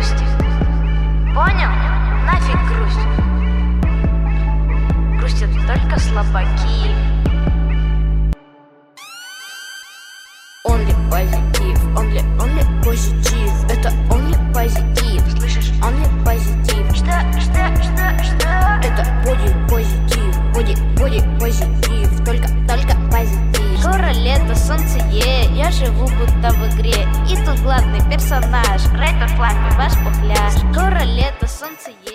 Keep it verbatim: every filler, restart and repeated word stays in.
грусти. Понял? Нафиг грусть. Грустят только слабаки. Only позитив, only, only позитив. Это only позитив. Слышишь? Only позитив. Что, что, что, что? Это боди позитив, боди, боди позитив. Только, только позитив. Скоро лето, солнце, е, я живу будто в игре. И тут главный персонаж, рэпер в форме, ваш пухляж. Скоро лето, солнце, е.